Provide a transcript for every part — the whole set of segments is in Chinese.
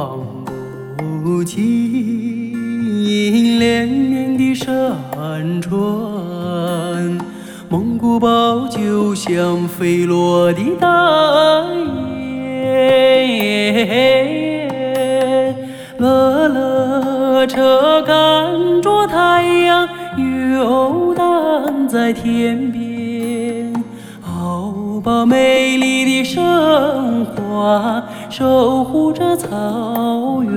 望不尽连绵的山川，蒙古包就像飞落的大雁，乐乐车赶着太阳游荡在天边，好把美丽的神话守护着草原。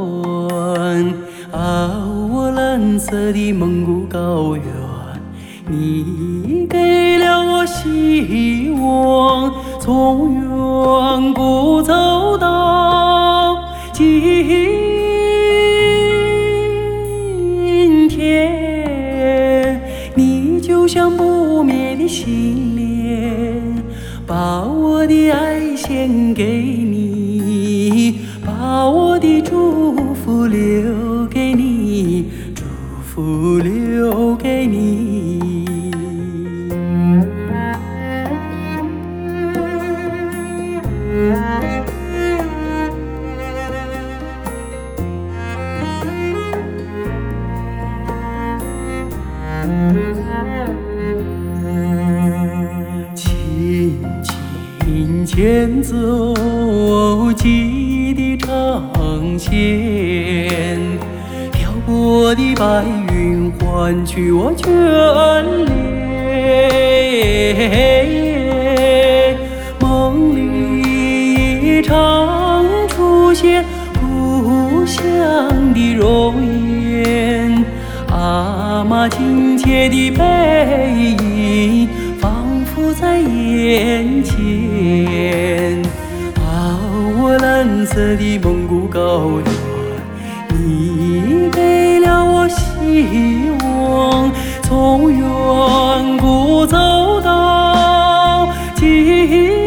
我蓝色的蒙古高原，你给了我希望，从远古走到今天，你就像不灭的心莲，把我的爱献给你，把我的祝福留给你，祝福留给你。轻轻牵走记忆的长线，漂泊的白云换取我眷恋，梦里常出现故乡的容颜，阿妈亲切的背影仿佛在眼前。我蓝色的蒙古高原，你给了我希望，从远古走到今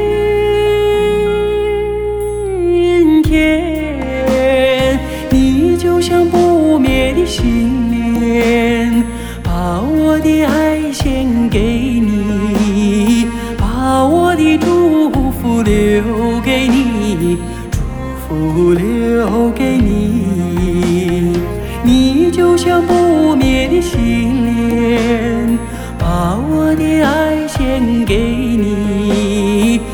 天，你就像不灭的心莲，把我的爱献给你，把我的祝福留给你，祝福留给你。你就像不灭的心莲，把我的爱献给你，